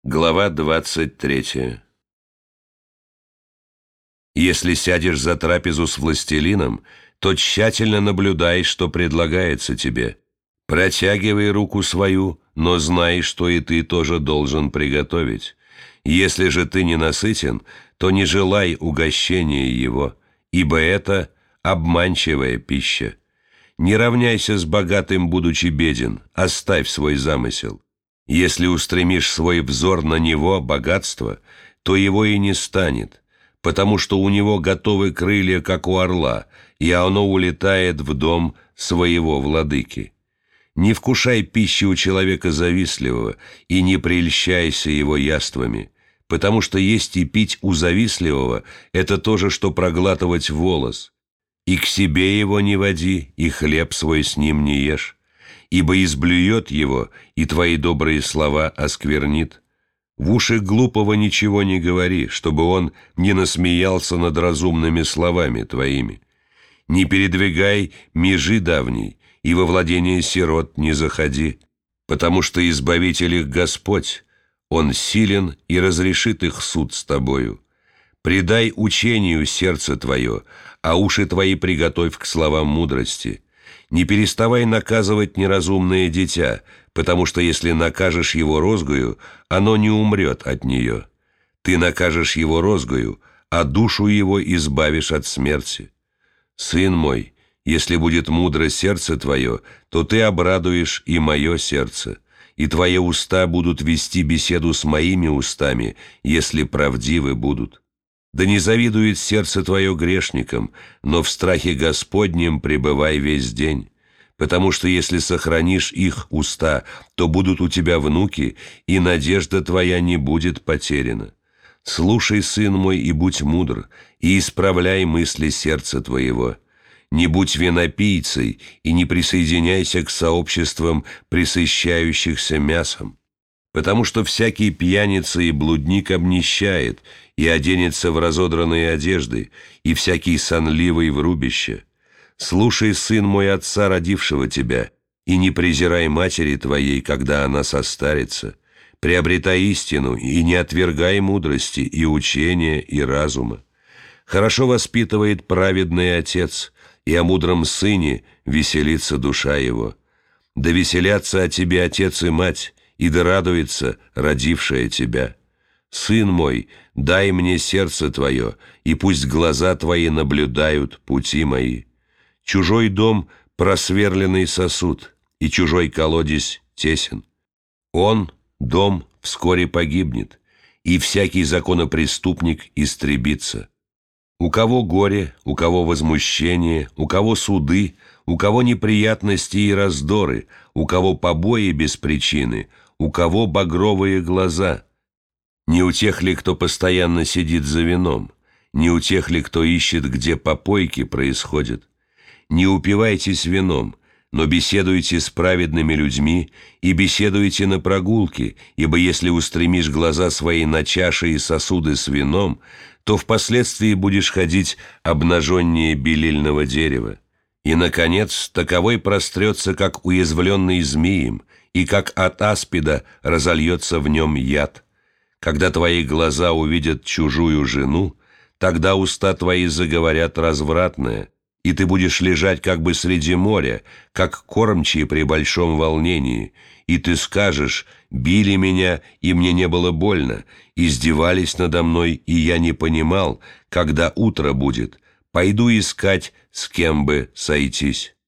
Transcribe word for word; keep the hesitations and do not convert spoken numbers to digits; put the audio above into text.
Глава двадцать третья. Если сядешь за трапезу с властелином, то тщательно наблюдай, что предлагается тебе. Протягивай руку свою, но знай, что и ты тоже должен приготовить. Если же ты не насытен, то не желай угощения его, ибо это обманчивая пища. Не равняйся с богатым, будучи беден, оставь свой замысел. Если устремишь свой взор на него, богатство, то его и не станет, потому что у него готовы крылья, как у орла, и оно улетает в дом своего владыки. Не вкушай пищи у человека завистливого и не прельщайся его яствами, потому что есть и пить у завистливого – это то же, что проглатывать волос. И к себе его не води, и хлеб свой с ним не ешь, ибо изблюет его, и твои добрые слова осквернит. В уши глупого ничего не говори, чтобы он не насмеялся над разумными словами твоими. Не передвигай межи давней, и во владение сирот не заходи, потому что избавитель их Господь, Он силен и разрешит их суд с тобою. Предай учению сердце твое, а уши твои приготовь к словам мудрости. Не переставай наказывать неразумное дитя, потому что если накажешь его розгою, оно не умрет от нее. Ты накажешь его розгою, а душу его избавишь от смерти. Сын мой, если будет мудро сердце твое, то ты обрадуешь и мое сердце, и твои уста будут вести беседу с моими устами, если правдивы будут. Да не завидует сердце твое грешникам, но в страхе Господнем пребывай весь день, потому что если сохранишь их уста, то будут у тебя внуки, и надежда твоя не будет потеряна. Слушай, сын мой, и будь мудр, и исправляй мысли сердца твоего. Не будь винопийцей, и не присоединяйся к сообществам, пресыщающихся мясом, потому что всякий пьяница и блудник обнищает, и оденется в разодранные одежды, и всякий сонливый в рубище. Слушай, сын мой, отца, родившего тебя, и не презирай матери твоей, когда она состарится. Приобретай истину, и не отвергай мудрости, и учения, и разума. Хорошо воспитывает праведный отец, и о мудром сыне веселится душа его. Да веселятся о тебе отец и мать, и да радуется родившая тебя. Сын мой, дай мне сердце твое, и пусть глаза твои наблюдают пути мои. Чужой дом — просверленный сосуд, и чужой колодезь тесен. Он, дом, вскоре погибнет, и всякий законопреступник истребится. У кого горе, у кого возмущение, у кого суды, у кого неприятности и раздоры, у кого побои без причины, у кого багровые глаза. Не у тех ли, кто постоянно сидит за вином, не у тех ли, кто ищет, где попойки происходят. Не упивайтесь вином, но беседуйте с праведными людьми и беседуйте на прогулке, ибо если устремишь глаза свои на чаши и сосуды с вином, то впоследствии будешь ходить обнаженнее белильного дерева. И, наконец, таковой прострется, как уязвленный змеем, и как от аспида разольется в нем яд. Когда твои глаза увидят чужую жену, тогда уста твои заговорят развратное, и ты будешь лежать как бы среди моря, как кормчий при большом волнении, и ты скажешь: «Били меня, и мне не было больно, издевались надо мной, и я не понимал, когда утро будет, пойду искать, с кем бы сойтись».